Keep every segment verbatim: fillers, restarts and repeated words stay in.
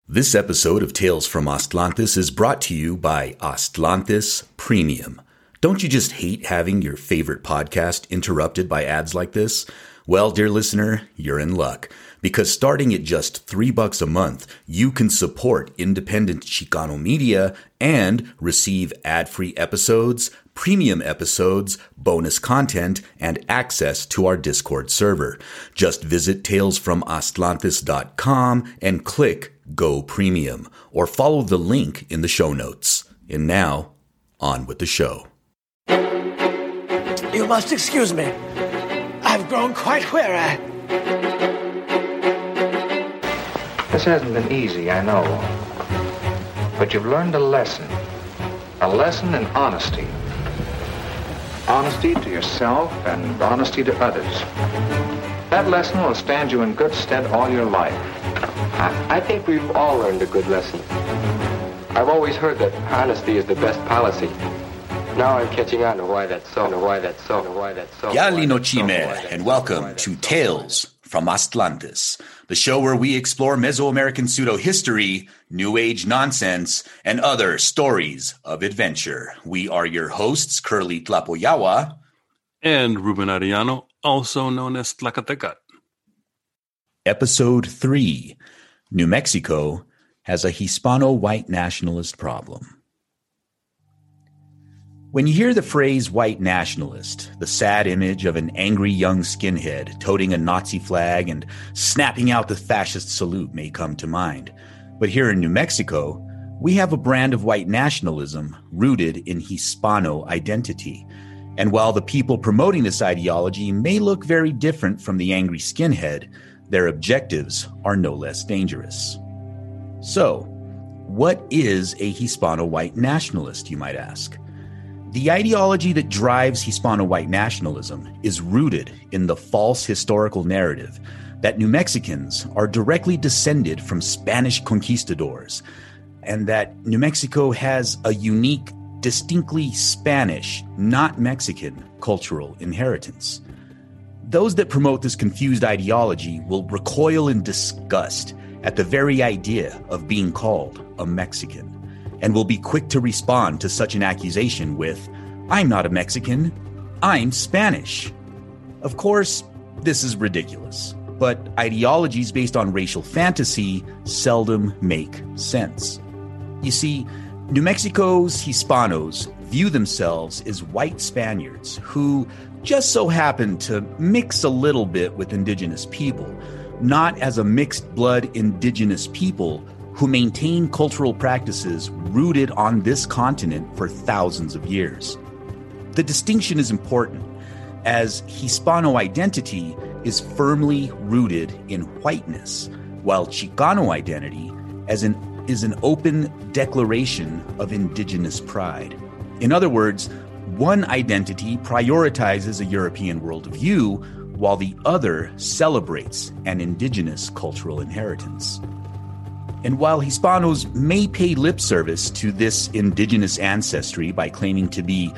This episode of Tales from Astlantis is brought to you by Astlantis Premium. Don't you just hate having your favorite podcast interrupted by ads like this? Well, dear listener, you're in luck. Because starting at just three bucks a month, you can support independent Chicano media and receive ad-free episodes, premium episodes, bonus content, and access to our Discord server. Just visit tales from astlantis dot com and click Go Premium, or follow the link in the show notes. And now, on with the show. You must excuse me. I've grown quite weary. This hasn't been easy, I know. But you've learned a lesson. A lesson in honesty. Honesty to yourself and honesty to others. That lesson will stand you in good stead all your life. I, I think we've all learned a good lesson. I've always heard that honesty is the best policy. Now I'm catching on to why that's so, and why that's so, and why that's so. Yali no chime, and welcome to Tales from Astlantis, the show where we explore Mesoamerican pseudo-history, New Age nonsense, and other stories of adventure. We are your hosts, Curly Tlapoyawa. And Ruben Arellano, also known as Tlacatecat. Episode three, New Mexico has a Hispano-white nationalist problem. When you hear the phrase white nationalist, the sad image of an angry young skinhead toting a Nazi flag and snapping out the fascist salute may come to mind. But here in New Mexico, we have a brand of white nationalism rooted in Hispano identity. And while the people promoting this ideology may look very different from the angry skinhead, their objectives are no less dangerous. So, what is a Hispano-white nationalist, you might ask? The ideology that drives Hispano-white nationalism is rooted in the false historical narrative that New Mexicans are directly descended from Spanish conquistadors, and that New Mexico has a unique, distinctly Spanish, not Mexican, cultural inheritance. Those that promote this confused ideology will recoil in disgust at the very idea of being called a Mexican, and will be quick to respond to such an accusation with, "I'm not a Mexican, I'm Spanish." Of course, this is ridiculous, but ideologies based on racial fantasy seldom make sense. You see, New Mexico's Hispanos view themselves as white Spaniards who just so happen to mix a little bit with indigenous people, not as a mixed-blood indigenous people who maintain cultural practices rooted on this continent for thousands of years. The distinction is important, as Hispano identity is firmly rooted in whiteness, while Chicano identity as an, is an open declaration of indigenous pride. In other words, one identity prioritizes a European worldview, while the other celebrates an indigenous cultural inheritance. And while Hispanos may pay lip service to this indigenous ancestry by claiming to be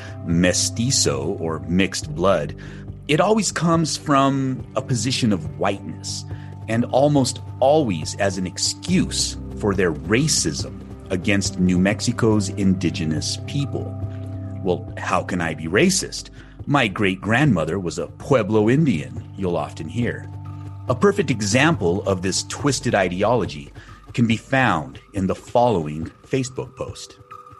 mestizo or mixed blood, it always comes from a position of whiteness, and almost always as an excuse for their racism against New Mexico's indigenous people. Well, how can I be racist? My great-grandmother was a Pueblo Indian, you'll often hear. A perfect example of this twisted ideology can be found in the following Facebook post.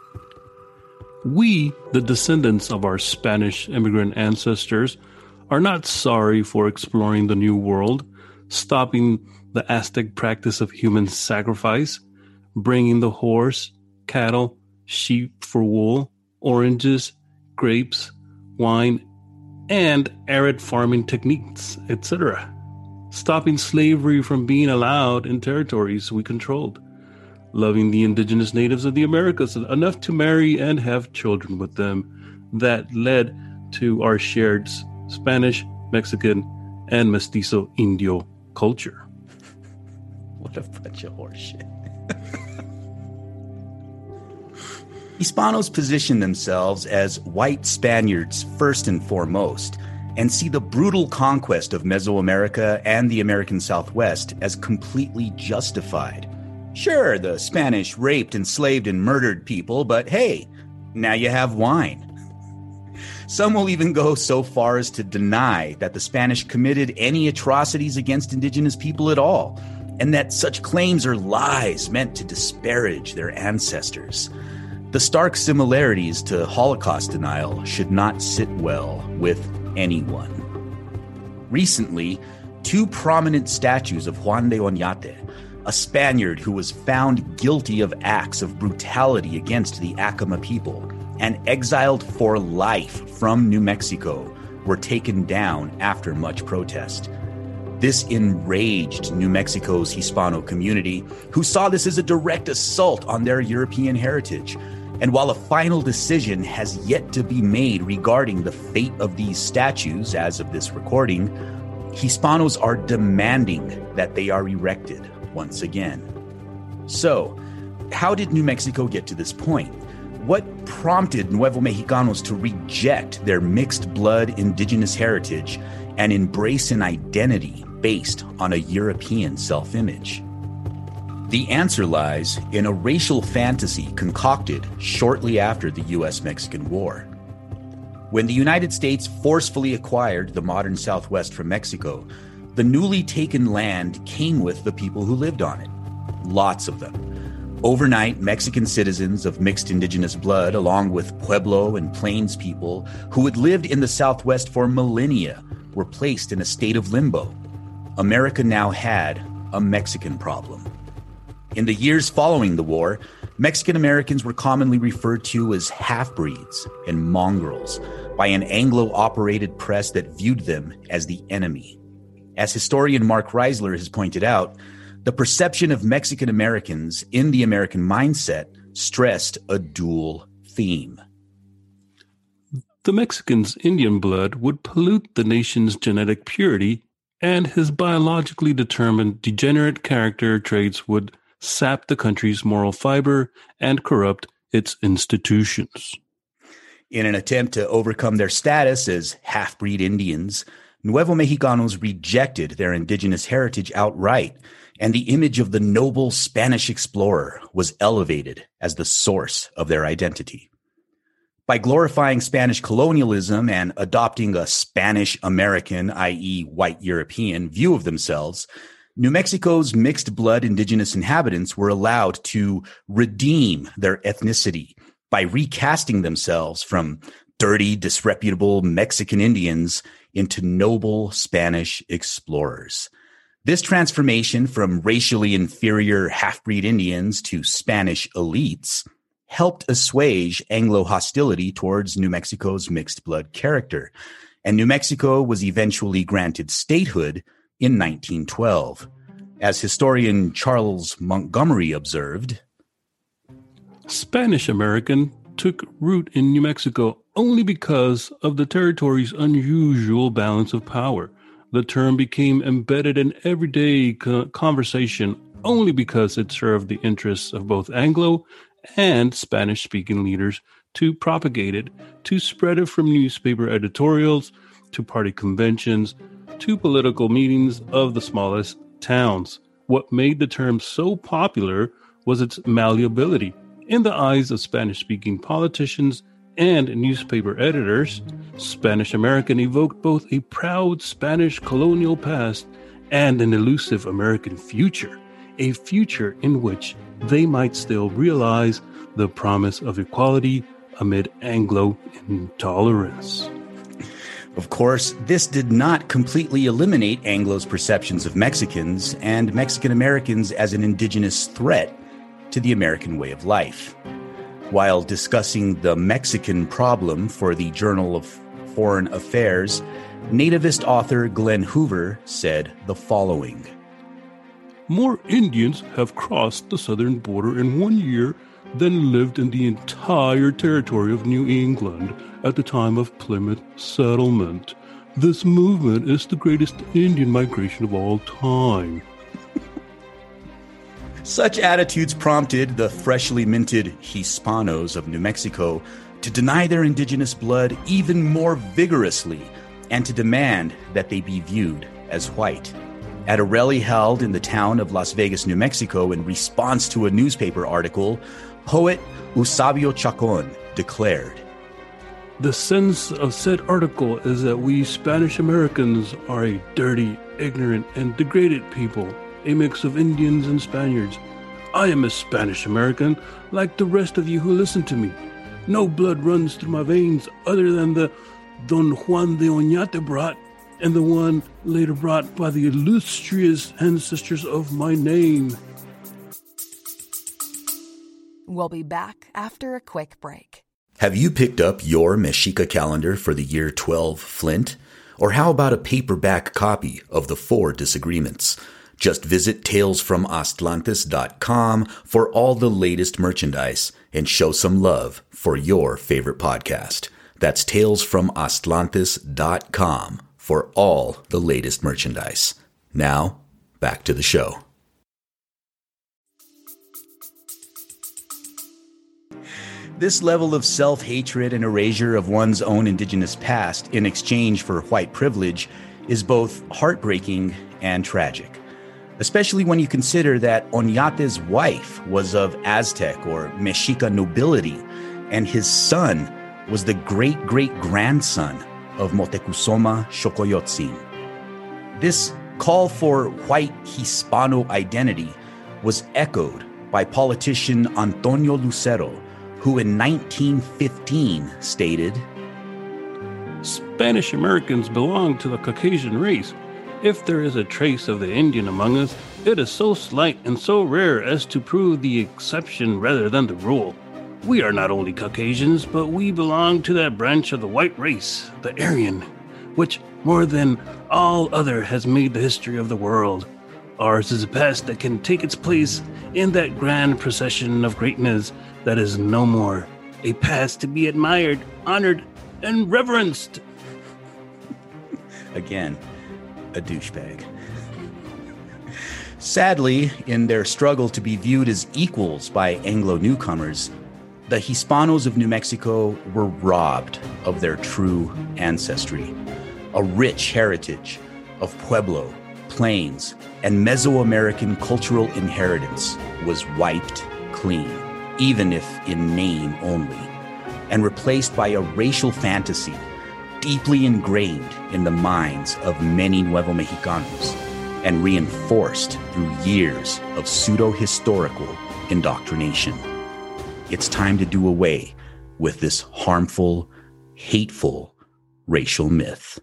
We, the descendants of our Spanish immigrant ancestors, are not sorry for exploring the New World, stopping the Aztec practice of human sacrifice, bringing the horse, cattle, sheep for wool, oranges, grapes, wine, and arid farming techniques, et cetera. Stopping slavery from being allowed in territories we controlled, loving the indigenous natives of the Americas enough to marry and have children with them that led to our shared Spanish, Mexican, and mestizo Indio culture. What a bunch of horseshit. Hispanos position themselves as white Spaniards first and foremost, and see the brutal conquest of Mesoamerica and the American Southwest as completely justified. Sure, the Spanish raped, enslaved, and murdered people, but hey, now you have wine. Some will even go so far as to deny that the Spanish committed any atrocities against indigenous people at all, and that such claims are lies meant to disparage their ancestors. The stark similarities to Holocaust denial should not sit well with anyone. Recently, two prominent statues of Juan de Oñate, a Spaniard who was found guilty of acts of brutality against the Acoma people and exiled for life from New Mexico, were taken down after much protest. This enraged New Mexico's Hispano community, who saw this as a direct assault on their European heritage. And while a final decision has yet to be made regarding the fate of these statues as of this recording, Hispanos are demanding that they are erected once again. So, how did New Mexico get to this point? What prompted Nuevo Mexicanos to reject their mixed blood indigenous heritage and embrace an identity based on a European self-image? The answer lies in a racial fantasy concocted shortly after the U S Mexican War. When the United States forcefully acquired the modern Southwest from Mexico, the newly taken land came with the people who lived on it. Lots of them. Overnight, Mexican citizens of mixed indigenous blood, along with Pueblo and Plains people who had lived in the Southwest for millennia, were placed in a state of limbo. America now had a Mexican problem. In the years following the war, Mexican Americans were commonly referred to as half-breeds and mongrels by an Anglo-operated press that viewed them as the enemy. As historian Mark Reisler has pointed out, the perception of Mexican Americans in the American mindset stressed a dual theme. The Mexican's Indian blood would pollute the nation's genetic purity, and his biologically determined degenerate character traits would sap the country's moral fiber and corrupt its institutions. In an attempt to overcome their status as half-breed Indians, Nuevo Mexicanos rejected their indigenous heritage outright, and the image of the noble Spanish explorer was elevated as the source of their identity. By glorifying Spanish colonialism and adopting a Spanish-American, that is white European, view of themselves, New Mexico's mixed-blood indigenous inhabitants were allowed to redeem their ethnicity by recasting themselves from dirty, disreputable Mexican Indians into noble Spanish explorers. This transformation from racially inferior half-breed Indians to Spanish elites helped assuage Anglo hostility towards New Mexico's mixed-blood character, and New Mexico was eventually granted statehood in nineteen twelve. As historian Charles Montgomery observed, Spanish American took root in New Mexico only because of the territory's unusual balance of power. The term became embedded in everyday co- conversation only because it served the interests of both Anglo and Spanish-speaking leaders to propagate it, to spread it from newspaper editorials, to party conventions, to political meetings of the smallest towns. What made the term so popular was its malleability. In the eyes of Spanish-speaking politicians and newspaper editors, Spanish American evoked both a proud Spanish colonial past and an elusive American future, a future in which they might still realize the promise of equality amid Anglo intolerance. Of course, this did not completely eliminate Anglo's perceptions of Mexicans and Mexican Americans as an indigenous threat to the American way of life. While discussing the Mexican problem for the Journal of Foreign Affairs, nativist author Glenn Hoover said the following: More Indians have crossed the southern border in one year than lived in the entire territory of New England at the time of Plymouth settlement. This movement is the greatest Indian migration of all time. Such attitudes prompted the freshly minted Hispanos of New Mexico to deny their indigenous blood even more vigorously and to demand that they be viewed as white. At a rally held in the town of Las Vegas, New Mexico, in response to a newspaper article, poet Eusebio Chacon declared, "The sense of said article is that we Spanish Americans are a dirty, ignorant, and degraded people, a mix of Indians and Spaniards. I am a Spanish American, like the rest of you who listen to me. No blood runs through my veins other than the Don Juan de Oñate brought, and the one later brought by the illustrious ancestors of my name." We'll be back after a quick break. Have you picked up your Mexica calendar for the year twelve Flint? Or how about a paperback copy of The Four Disagreements? Just visit tales from astlantis dot com for all the latest merchandise and show some love for your favorite podcast. That's tales from astlantis dot com for all the latest merchandise. Now, back to the show. This level of self-hatred and erasure of one's own indigenous past in exchange for white privilege is both heartbreaking and tragic, especially when you consider that Oñate's wife was of Aztec or Mexica nobility, and his son was the great-great-grandson of Moctezuma Xocoyotzin. This call for white Hispano identity was echoed by politician Antonio Lucero, who in nineteen fifteen stated, "Spanish Americans belong to the Caucasian race. If there is a trace of the Indian among us, it is so slight and so rare as to prove the exception rather than the rule. We are not only Caucasians, but we belong to that branch of the white race, the Aryan, which more than all other has made the history of the world. Ours is a past that can take its place in that grand procession of greatness that is no more, a past to be admired, honored, and reverenced." Again, a douchebag. Sadly, in their struggle to be viewed as equals by Anglo newcomers, the Hispanos of New Mexico were robbed of their true ancestry. A rich heritage of Pueblo, Plains, and Mesoamerican cultural inheritance was wiped clean, even if in name only, and replaced by a racial fantasy deeply ingrained in the minds of many Nuevo Mexicanos and reinforced through years of pseudo-historical indoctrination. It's time to do away with this harmful, hateful racial myth.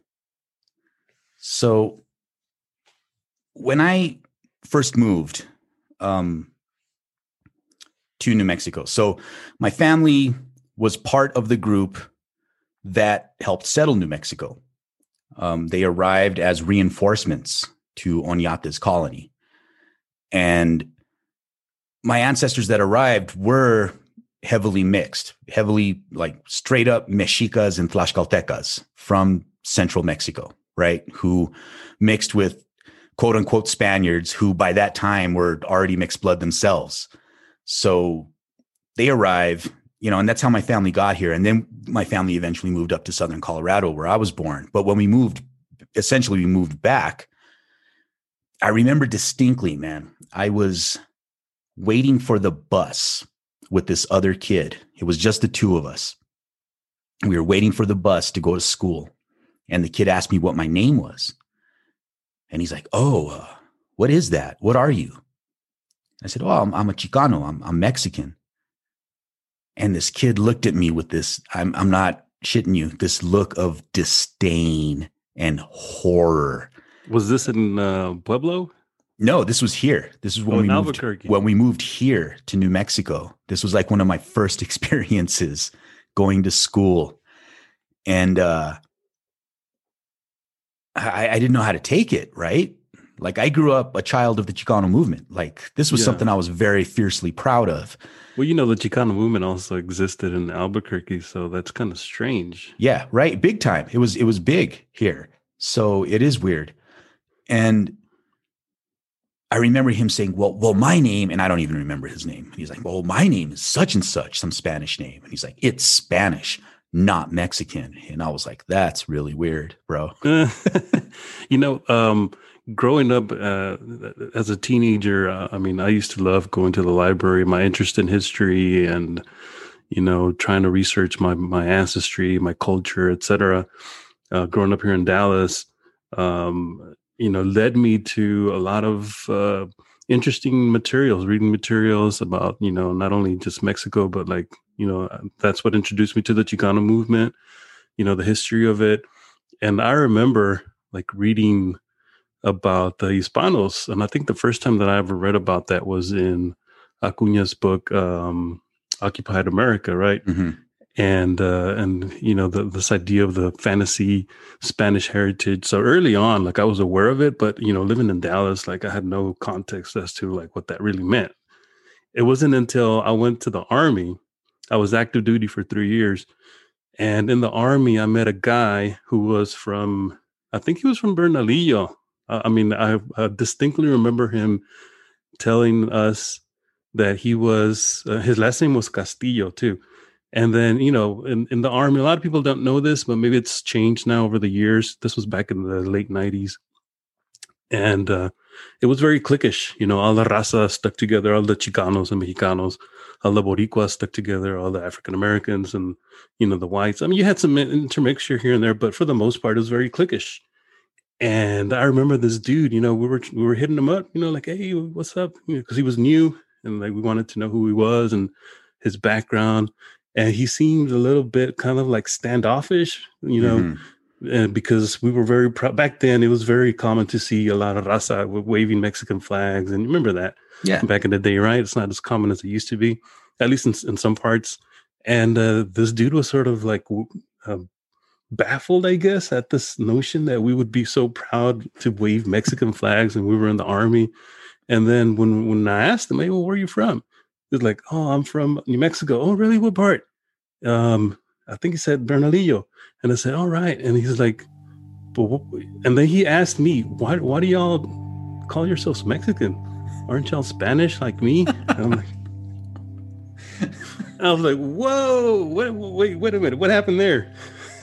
So, when I first moved um, to New Mexico, so my family was part of the group that helped settle New Mexico. Um, they arrived as reinforcements to Oñate's colony. And my ancestors that arrived were heavily mixed, heavily like straight up Mexicas and Tlaxcaltecas from central Mexico, right? Who mixed with quote unquote Spaniards who by that time were already mixed blood themselves. So they arrive, you know, and that's how my family got here. And then my family eventually moved up to Southern Colorado where I was born. But when we moved, essentially we moved back, I remember distinctly, man, I was waiting for the bus with this other kid. It was just the two of us. We were waiting for the bus to go to school. And the kid asked me what my name was. And he's like, oh, uh, what is that? What are you? I said, oh, I'm, I'm a Chicano. I'm, I'm Mexican. And this kid looked at me with this, I'm, I'm not shitting you, this look of disdain and horror. Was this in uh, Pueblo? No, this was here. This is when oh, we moved, Albuquerque. when we moved here to New Mexico. This was like one of my first experiences going to school. And uh, I, I didn't know how to take it, right? Like I grew up a child of the Chicano movement. Like this was yeah. something I was very fiercely proud of. Well, you know, the Chicano movement also existed in Albuquerque, so that's kind of strange. Yeah, right. Big time. It was, it was big here. So it is weird. And I remember him saying, well, well, my name, and I don't even remember his name. And he's like, well, my name is such and such, some Spanish name. And he's like, it's Spanish, not Mexican. And I was like, that's really weird, bro. You know, um, growing up uh, as a teenager, uh, I mean, I used to love going to the library. My interest in history and, you know, trying to research my my ancestry, my culture, et cetera. Uh, growing up here in Dallas, um, you know, led me to a lot of uh, interesting materials, reading materials about, you know, not only just Mexico, but like, you know, that's what introduced me to the Chicano movement, you know, the history of it. And I remember like reading about the Hispanos. And I think the first time that I ever read about that was in Acuña's book, um, Occupied America, right? Mm-hmm. And, uh, and, you know, the, this idea of the fantasy Spanish heritage. So early on, like I was aware of it, but, you know, living in Dallas, like I had no context as to like what that really meant. It wasn't until I went to the Army. I was active duty for three years. And in the Army, I met a guy who was from, I think he was from Bernalillo. Uh, I mean, I, I distinctly remember him telling us that he was, uh, his last name was Castillo too. And then, you know, in, in the Army, a lot of people don't know this, but maybe it's changed now over the years. This was back in the late nineties. And uh, it was very cliquish. You know, all the raza stuck together, all the Chicanos and Mexicanos, all the Boricuas stuck together, all the African Americans and, you know, the whites. I mean, you had some intermixture here and there, but for the most part, it was very cliquish. And I remember this dude, you know, we were we were hitting him up, you know, like, hey, what's up? Because you know, he was new and like we wanted to know who he was and his background. And he seemed a little bit kind of like standoffish, you know, mm-hmm. and because we were very proud. Back then, it was very common to see a lot of raza waving Mexican flags. And remember that? Yeah. Back in the day, right? It's not as common as it used to be, at least in, in some parts. And uh, this dude was sort of like uh, baffled, I guess, at this notion that we would be so proud to wave Mexican flags and we were in the Army. And then when, when I asked him, hey, well, where are you from? He's like, oh, I'm from New Mexico. Oh, really? What part? Um, I think he said Bernalillo. And I said, all right. And he's like, but what? And then he asked me, why, why do y'all call yourselves Mexican? Aren't y'all Spanish like me? And I'm like, I was like, whoa, wait, wait, wait a minute. What happened there?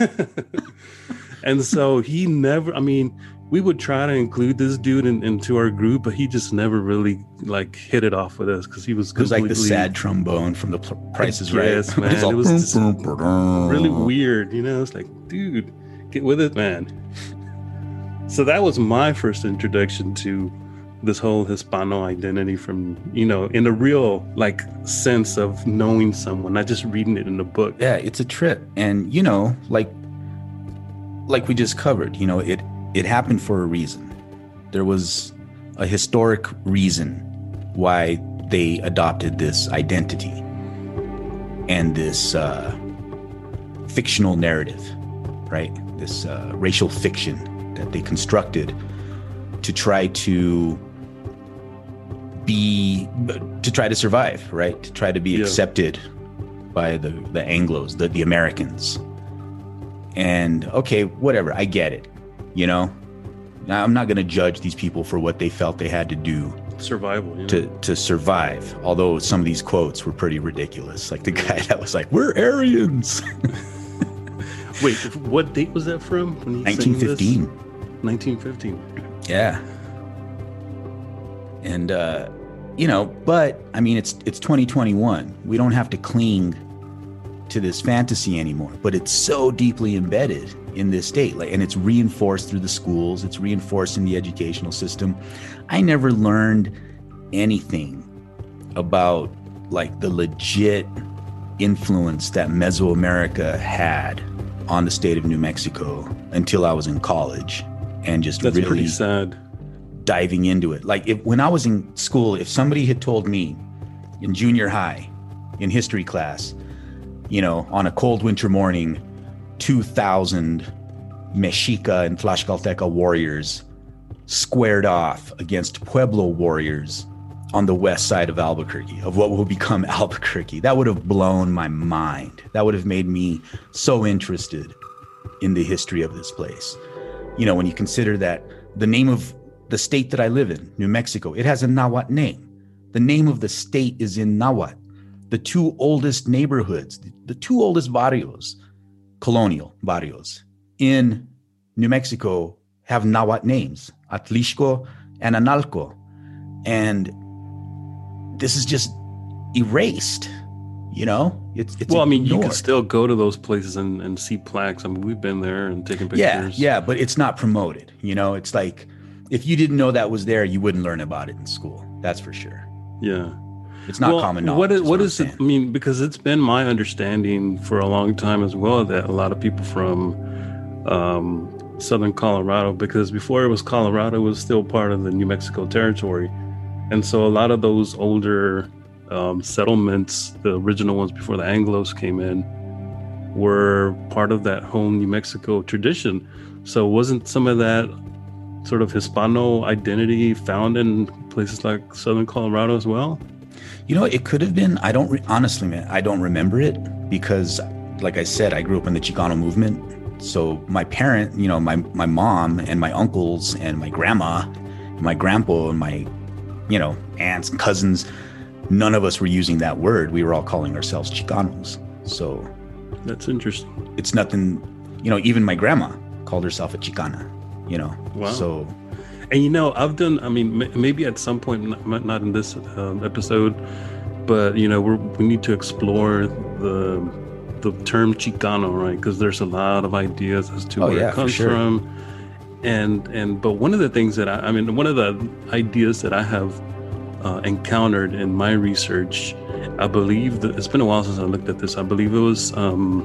And so he never, I mean, we would try to include this dude in, into our group, but he just never really like hit it off with us because he was it was like the sad trombone from the Price is Right. Yes, man. It was just really weird, you know. It's like, dude, get with it, man. So that was my first introduction to this whole Hispano identity from, you know, in a real like sense of knowing someone, not just reading it in a book. Yeah, it's a trip. And, you know, like like we just covered, you know, it It happened for a reason. There was a historic reason why they adopted this identity and this uh, fictional narrative, right? This uh, racial fiction that they constructed to try to be, to try to survive, right? To try to be yeah. accepted by the, the Anglos, the, the Americans. And okay, whatever, I get it. You know, now, I'm not going to judge these people for what they felt they had to do survival yeah. to to survive. Although some of these quotes were pretty ridiculous, like the guy that was like, "We're Aryans." Wait, what date was that from? nineteen fifteen. nineteen fifteen. Yeah. And uh, you know, but I mean, it's it's twenty twenty-one. We don't have to cling to this fantasy anymore, but it's so deeply embedded in this state, like, and it's reinforced through the schools. It's reinforced in the educational system. I never learned anything about like the legit influence that Mesoamerica had on the state of New Mexico until I was in college, and just That's really pretty sad. diving into it. Like if when I was in school, if somebody had told me in junior high, in history class, you know, on a cold winter morning, two thousand Mexica and Tlaxcalteca warriors squared off against Pueblo warriors on the west side of Albuquerque, of what will become Albuquerque. That would have blown my mind. That would have made me so interested in the history of this place. You know, when you consider that the name of the state that I live in, New Mexico, it has a Nahuatl name. The name of the state is in Nahuatl. The two oldest neighborhoods, the two oldest barrios, colonial barrios in New Mexico have Nahuatl names, Atlixco and Analco. And this is just erased, you know? It's, it's well, I mean, you ignored. can still go to those places and, and see plaques. I mean, we've been there and taken pictures. Yeah, yeah, but it's not promoted. You know, it's like if you didn't know that was there, you wouldn't learn about it in school. That's for sure. Yeah. It's not well, common knowledge. What is, what what is it? I mean, because it's been my understanding for a long time as well that a lot of people from um, southern Colorado, because before it was Colorado, it was still part of the New Mexico territory. And so a lot of those older um, settlements, the original ones before the Anglos came in, were part of that whole New Mexico tradition. So wasn't some of that sort of Hispano identity found in places like southern Colorado as well? You know, it could have been. I don't re- honestly, man, I don't remember it because, like I said, I grew up in the Chicano movement. So my parent, you know, my my mom and my uncles and my grandma, and my grandpa and my, you know, aunts and cousins, none of us were using that word. We were all calling ourselves Chicanos. So that's interesting. It's nothing, you know, even my grandma called herself a Chicana, you know. Wow. So. And, you know, I've done, I mean, m- maybe at some point, not, not in this um, episode, but, you know, we're, we need to explore the the term Chicano, right? Because there's a lot of ideas as to oh, where yeah, it comes for sure. from. And, and, but one of the things that I, I mean, one of the ideas that I have uh, encountered in my research, I believe that it's been a while since I looked at this. I believe it was um,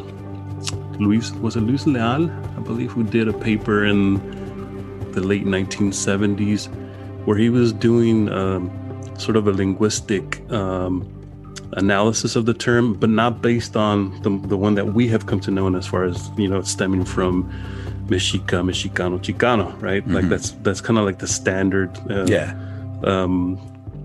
Luis, was it Luis Leal? I believe who did a paper in the late nineteen seventies, where he was doing um, sort of a linguistic um, analysis of the term, but not based on the, the one that we have come to know as far as, you know, stemming from Mexica, Mexicano, Chicano, right? Mm-hmm. Like that's that's kind of like the standard uh, yeah. um,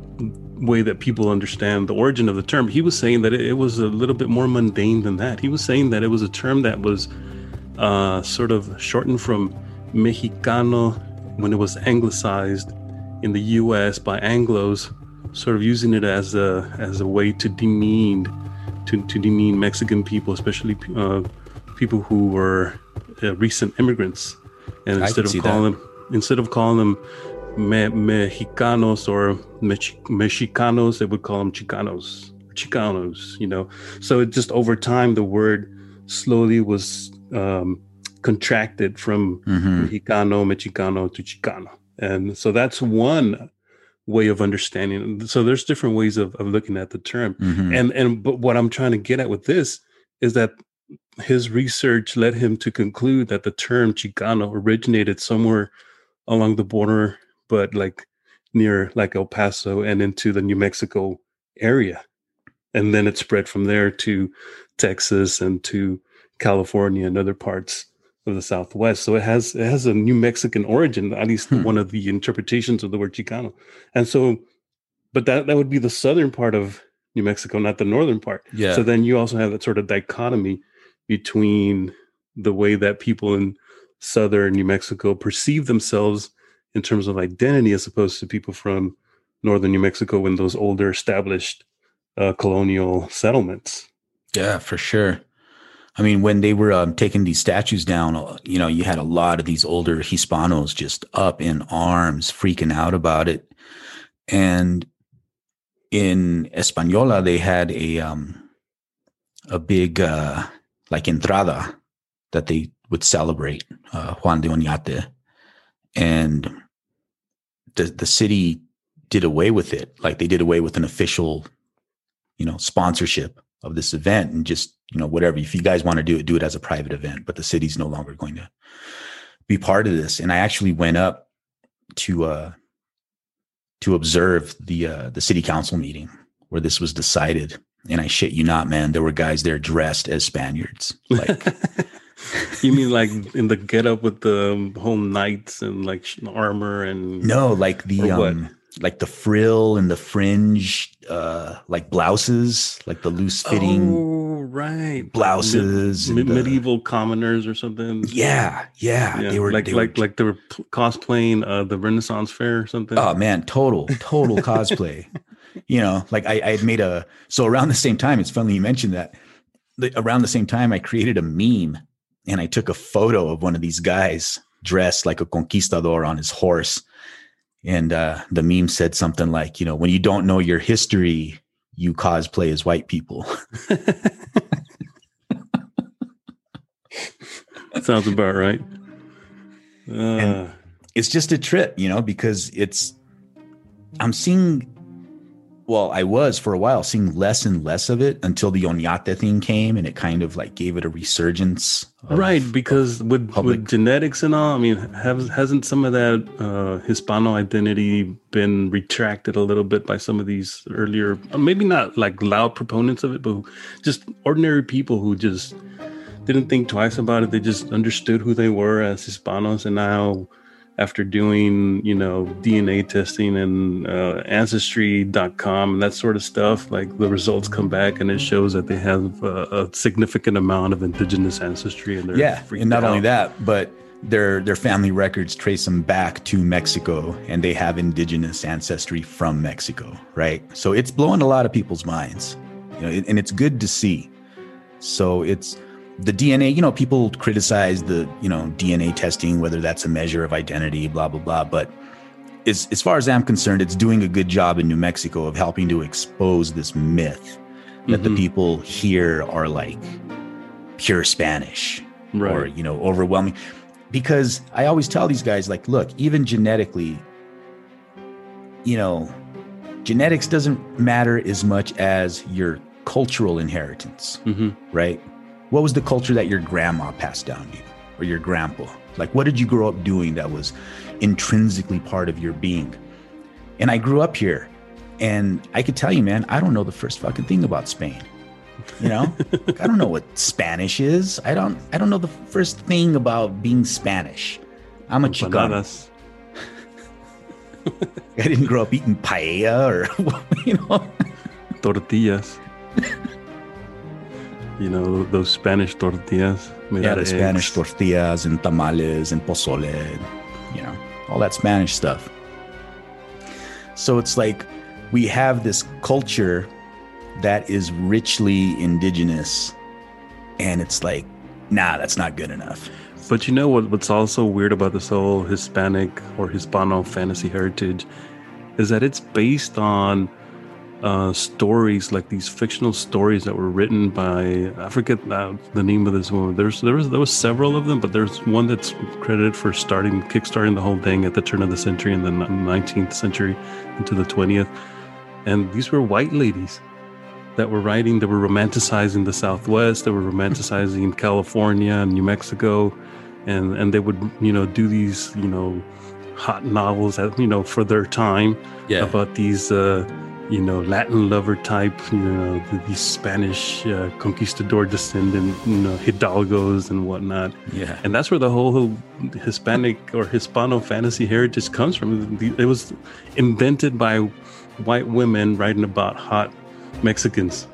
way that people understand the origin of the term. He was saying that it, it was a little bit more mundane than that. He was saying that it was a term that was uh, sort of shortened from Mexicano when it was anglicized in the U S by Anglos, sort of using it as a as a way to demean to, to demean Mexican people, especially uh, people who were uh, recent immigrants. And instead of calling them instead of calling them me, Mexicanos or Mexi- Mexicanos, they would call them Chicanos, Chicanos. You know, so it just over time the word slowly was um, contracted from mm-hmm. Mexicano, Mexicano to Chicano. And so that's one way of understanding. So there's different ways of, of looking at the term. Mm-hmm. And, and, but what I'm trying to get at with this is that his research led him to conclude that the term Chicano originated somewhere along the border, but like near like El Paso and into the New Mexico area. And then it spread from there to Texas and to California and other parts of the Southwest. So it has it has a New Mexican origin, at least hmm. one of the interpretations of the word Chicano. And so, but that, that would be the southern part of New Mexico, not the northern part. Yeah. So then you also have that sort of dichotomy between the way that people in southern New Mexico perceive themselves in terms of identity as opposed to people from northern New Mexico in those older established uh, colonial settlements. Yeah, for sure. I mean, when they were um, taking these statues down, you know, you had a lot of these older Hispanos just up in arms, freaking out about it. And in Española, they had a um, a big uh, like entrada that they would celebrate, uh, Juan de Oñate, and the the city did away with it. Like they did away with an official, you know, sponsorship of this event and just, you know, whatever. If you guys want to do it, do it as a private event, but the city's no longer going to be part of this. And I actually went up to, uh, to observe the, uh, the city council meeting where this was decided. And I shit you not, man, there were guys there dressed as Spaniards. Like, you mean like in the getup with the whole knights and like armor and no, like the, um, like the frill and the fringe, uh, like blouses, like the loose fitting, oh, right, blouses, Mid- and medieval commoners or something. Yeah, yeah, yeah. they were like they like were, like they were cosplaying uh, the Renaissance Fair or something. Oh man, total total cosplay. You know, like I, I had made a so around the same time. It's funny you mentioned that. The, around the same time, I created a meme and I took a photo of one of these guys dressed like a conquistador on his horse. And uh, the meme said something like, you know, when you don't know your history, you cosplay as white people. Sounds about right. Uh. And it's just a trip, you know, because it's, I'm seeing, well, I was for a while seeing less and less of it until the Oñate thing came and it kind of like gave it a resurgence. Of, right. Because with, public. with genetics and all, I mean, have, hasn't some of that uh, Hispano identity been retracted a little bit by some of these earlier, maybe not like loud proponents of it, but just ordinary people who just didn't think twice about it. They just understood who they were as Hispanos. And now, after doing, you know, D N A testing and uh, ancestry dot com and that sort of stuff, like the results come back and it shows that they have uh, a significant amount of indigenous ancestry. And they're yeah, and not out. only that, but their their family records trace them back to Mexico, and they have indigenous ancestry from Mexico, right? So it's blowing a lot of people's minds, you know, and it's good to see. So it's the D N A, you know, people criticize the, you know, D N A testing, whether that's a measure of identity, blah, blah, blah. But as, as far as I'm concerned, it's doing a good job in New Mexico of helping to expose this myth that mm-hmm. the people here are like pure Spanish right. or, you know, overwhelming. Because I always tell these guys, like, look, even genetically, you know, genetics doesn't matter as much as your cultural inheritance, mm-hmm. right? What was the culture that your grandma passed down to you or your grandpa? Like, what did you grow up doing that was intrinsically part of your being? And I grew up here, and I could tell you, man, I don't know the first fucking thing about Spain. You know, like, I don't know what Spanish is. I don't, I don't know the first thing about being Spanish. I'm a Chicano. I didn't grow up eating paella or, you know, tortillas. You know, those Spanish tortillas. Made yeah, out the of Spanish eggs. tortillas and tamales and pozole, you know, all that Spanish stuff. So it's like we have this culture that is richly indigenous, and it's like, nah, that's not good enough. But you know what? What's also weird about this whole Hispanic or Hispano fantasy heritage is that it's based on uh, stories, like these fictional stories that were written by, I forget uh, the name of this woman. There's there was there was several of them, but there's one that's credited for starting, kickstarting the whole thing at the turn of the century, in the nineteenth century into the twentieth. And these were white ladies that were writing, that were romanticizing the Southwest, that were romanticizing California and New Mexico, and and they would, you know, do these, you know, hot novels that, you know, for their time, yeah. about these, uh, you know, Latin lover type, you know, these Spanish uh, conquistador descendant, you know, hidalgos and whatnot. Yeah. And that's where the whole Hispanic or Hispano fantasy heritage comes from. It was invented by white women writing about hot Mexicans.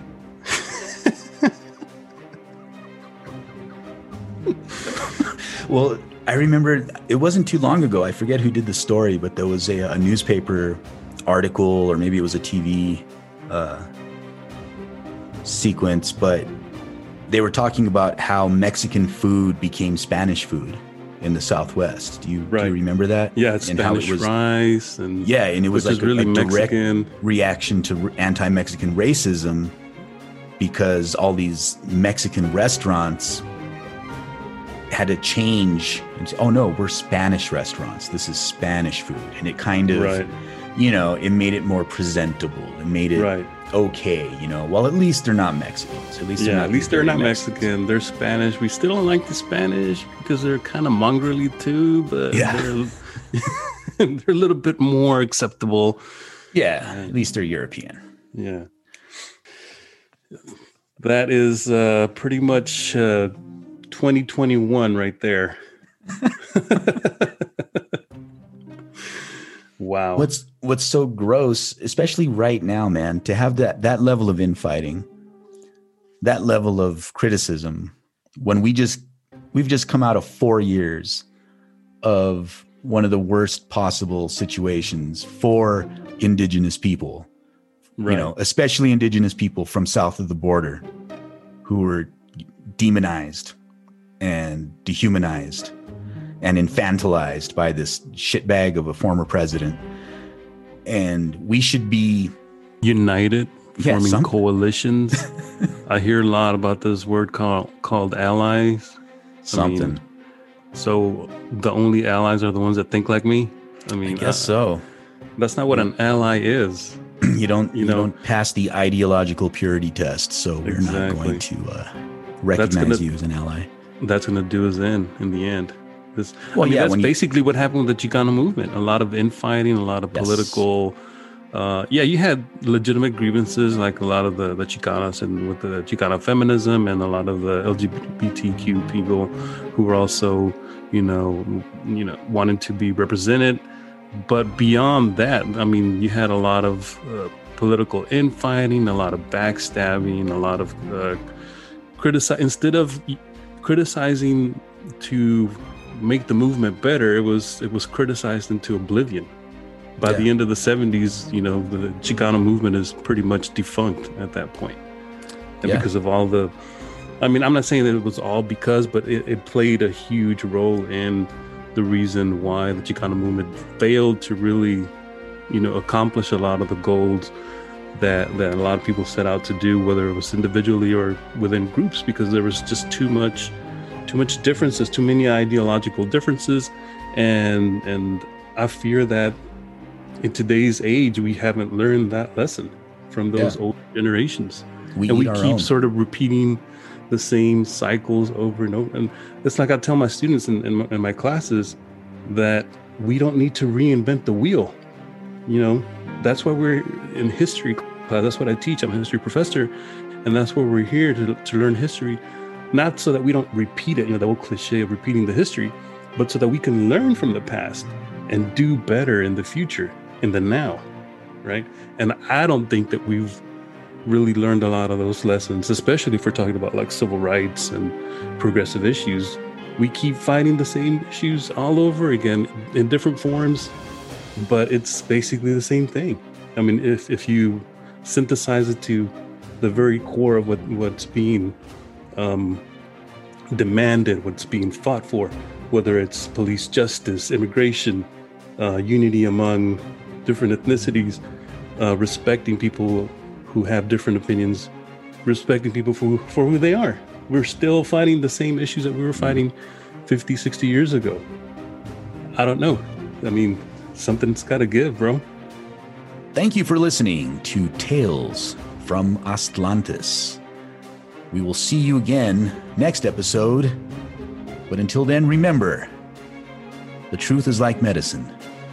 Well, I remember it wasn't too long ago. I forget who did the story, but there was a, a newspaper article, or maybe it was a T V uh, sequence, but they were talking about how Mexican food became Spanish food in the Southwest. Do you, right. do you remember that? Yeah, it's and Spanish how it was, rice. And yeah, and it was like a, really a direct Mexican. reaction to anti-Mexican racism, because all these Mexican restaurants had to change and say, oh no, we're Spanish restaurants. This is Spanish food. And it kind of, right. you know, it made it more presentable. It made it right. okay, you know. Well, at least they're not Mexicans. At least yeah, they're not at least they're not Mexicans. Mexican. They're Spanish. We still don't like the Spanish because they're kind of mongrelly too, but yeah. they're, they're a little bit more acceptable. Yeah, at least they're European. Yeah. That is uh, pretty much uh, twenty twenty-one right there. Wow. What's what's so gross, especially right now, man, to have that that level of infighting, that level of criticism, when we just we've just come out of four years of one of the worst possible situations for indigenous people. Right. You know, especially indigenous people from south of the border who were demonized and dehumanized and infantilized by this shitbag of a former president. And we should be united, yeah, forming something. coalitions. I hear a lot about this word called called allies. Something. I mean, so the only allies are the ones that think like me. I mean, I guess uh, so. That's not what an ally is. You don't, you, You know, don't pass the ideological purity test, so we're not Exactly. going to uh, recognize gonna- you as an ally. That's going to do us in in the end. This, Well, I mean, yeah, that's when you- basically what happened with the Chicano movement. A lot of infighting, a lot of Yes. political. Uh, yeah, you had legitimate grievances, like a lot of the, the Chicanos and with the Chicano feminism, and a lot of the L G B T Q people who were also, you know, you know, wanting to be represented. But beyond that, I mean, you had a lot of uh, political infighting, a lot of backstabbing, a lot of uh, criticize. Instead of criticizing to make the movement better, it was it was criticized into oblivion. By Yeah. the end of the seventies, you know, the Chicano movement is pretty much defunct at that point. And Yeah. because of all the, I mean, I'm not saying that it was all because, but it, it played a huge role in the reason why the Chicano movement failed to really, you know, accomplish a lot of the goals that, that a lot of people set out to do, whether it was individually or within groups, because there was just too much, too much differences, too many ideological differences. And, and I fear that in today's age, we haven't learned that lesson from those Yeah. old generations. We and we eat our keep own. sort of repeating the same cycles over and over. And it's like I tell my students in, in, my, in my classes that we don't need to reinvent the wheel. You know, that's why we're in history class. That's what I teach. I'm a history professor. And that's why we're here to, to learn history, not so that we don't repeat it, you know, the old cliche of repeating the history, but so that we can learn from the past and do better in the future, in the now, right? And I don't think that we've really learned a lot of those lessons, especially if we're talking about like civil rights and progressive issues. We keep fighting the same issues all over again in different forms, but it's basically the same thing. I mean, if, if you synthesize it to the very core of what, what's being um, demanded, what's being fought for, whether it's police justice, immigration, uh, unity among different ethnicities, uh, respecting people who have different opinions, respecting people for, for who they are. We're still fighting the same issues that we were fighting fifty, sixty years ago. I don't know. I mean, something's got to give, bro. Thank you for listening to Tales from Atlantis. We will see you again next episode. But until then, remember, the truth is like medicine.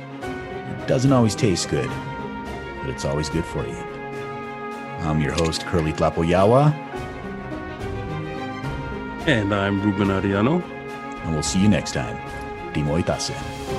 It doesn't always taste good, but it's always good for you. I'm your host, Curly Tlapoyawa, And I'm Ruben Ariano. and we'll see you next time. Timo Itase.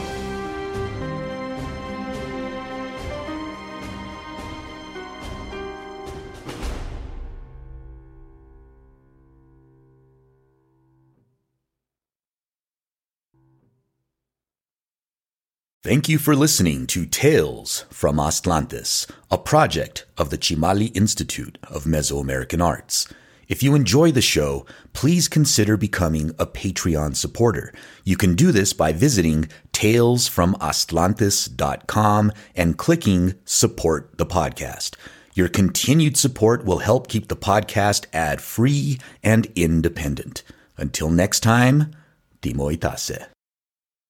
Thank you for listening to Tales from Atlantis, a project of the Chimali Institute of Mesoamerican Arts. If you enjoy the show, please consider becoming a Patreon supporter. You can do this by visiting tales from atlantis dot com and clicking Support the Podcast. Your continued support will help keep the podcast ad-free and independent. Until next time, Timo Itase.